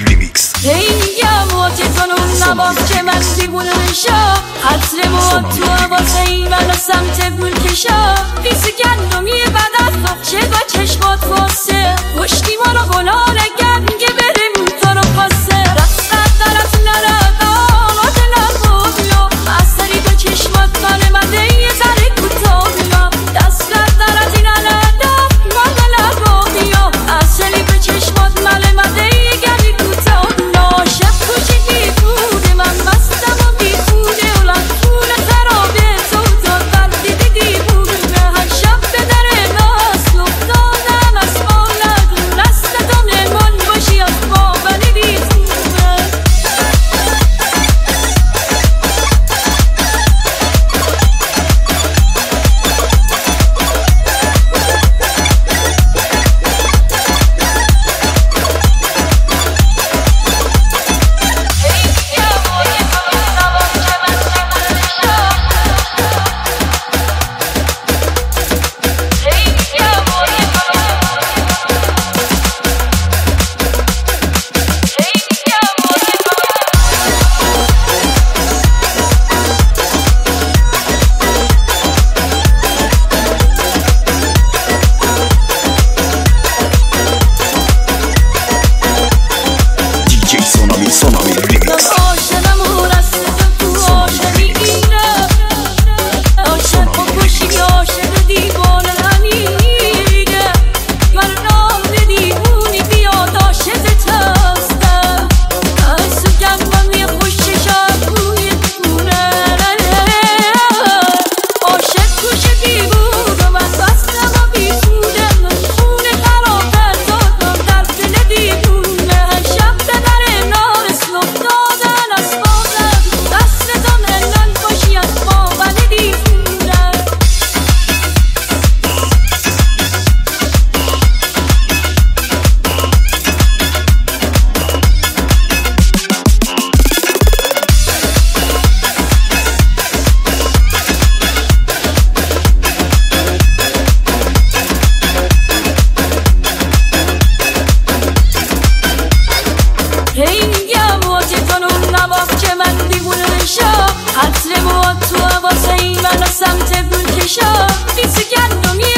ریمیکس. هیم و تتون نباف که من دیوونه میشا عطر مواد تو عواسه منو سمت گل کشا بیسی گندمی بدن چه با چشمات واسه مشتی ما رو گلال گنگه بریم تو رو پاسه رفتت درت نردان و دلم بیا از سری دو چشمات مال مده یه ذره کوتاه بیا دستت درت نردان مال بیا از سری دو چشمات مال مده یه گلی کوتاه بیا شب کوچیکی بوده من مستم و بیخوده اولاد پول خرابه تو تا وقتی دیدی بوده هر شب به در ناس افتادم از مالت دستتو نمان باشی از بابلی بیخونه عطر مواد تو عواسه منو سمت گل کشا بیسی گندمی